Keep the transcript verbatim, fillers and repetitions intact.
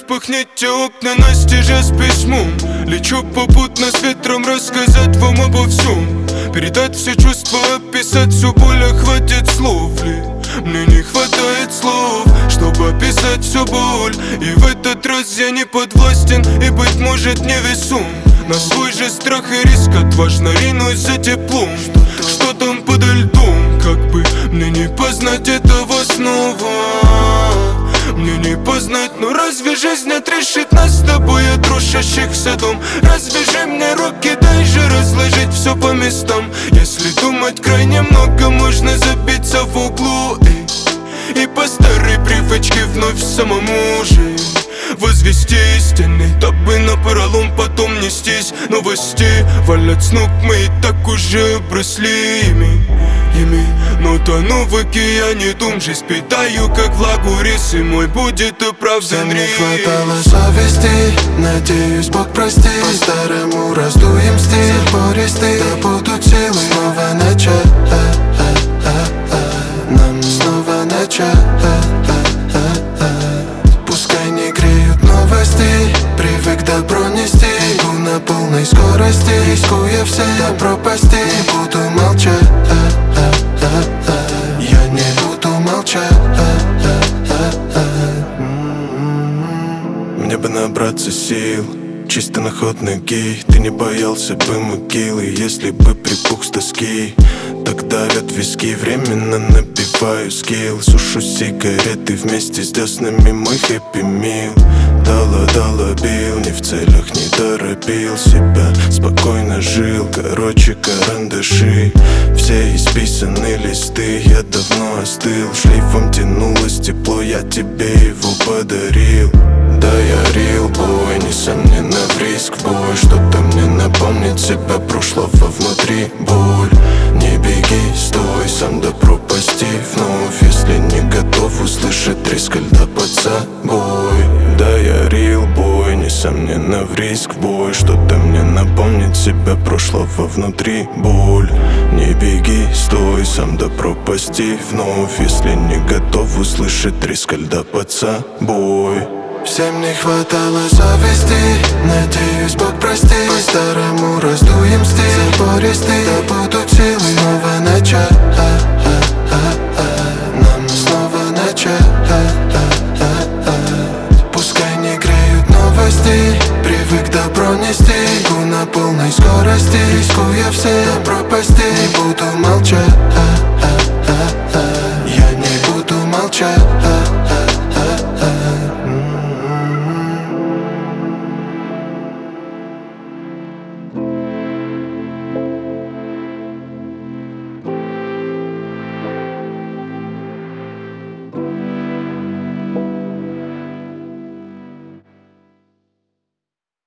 распахните окна настежь с письмом. Лечу попутно с ветром рассказать вам обо всем. Передать все чувства, описать всю боль, а хватит слов ли? Мне не хватает слов, чтобы описать всю боль. И в этот раз я не подвластен и, быть может, невесом. На свой же страх и риск отважно ринусь за теплом. Что там подо льдом, как бы мне не познать этого снова. Мне не познать, но разве жизнь отрешит нас с тобой от рушащихся дом? Развяжи мне руки, дай же разложить все по местам. Если думать крайне много, можно забиться в углу и, и по старой привычке вновь самому же возвести стены, дабы напролом потом нестись. Новости валят с ног, мы и так уже обросли ими, ими. Но тону в океане дум, жизнь питаю, как влагу рис. И мой будет оправдан риск. Всем не хватало совести, надеюсь, Бог простит. По-старому раздуем стиль, пористый, да будут силы. Снова начать, нам снова начать. Пускай не греют новости, привык добро нести. Иду на полной скорости, рискуя все до пропасти. Не буду молчать, я не буду молчать. Мне бы набраться сил, чисто на ход ноги. Ты не боялся бы могилы, если бы припух с тоски. Так давят виски, временно набиваю скилл. Сушу сигареты вместе с деснами, мой хэппи мил. Дала, дала бил, не в целях не торопил себя. Спокойно жил, короче карандаши. Все исписаны листы, я давно остыл. Шлейфом тянулось тепло, я тебе его подарил. Да, я real boy, несомненно в риск бой. Что-то мне напомнит себя прошлого внутри. Боль, не беги, стой, сам до пропасти вновь. Если не готов услышать треск льда под собой. Да, я real boy, несомненно в риск бой. Что-то мне напомнит себя прошлого внутри. Боль, не беги, стой, сам до пропасти вновь. Если не готов услышать треск льда под собой. Всем не хватало совести, надеюсь, Бог простит. По-старому раздуем стиль, пористый, да будут силы. Снова начать, нам снова начать. Пускай не греют новости, привык добро нести. Иду на полной скорости, рискуя все до пропасти. Не буду молчать, я не буду молчать.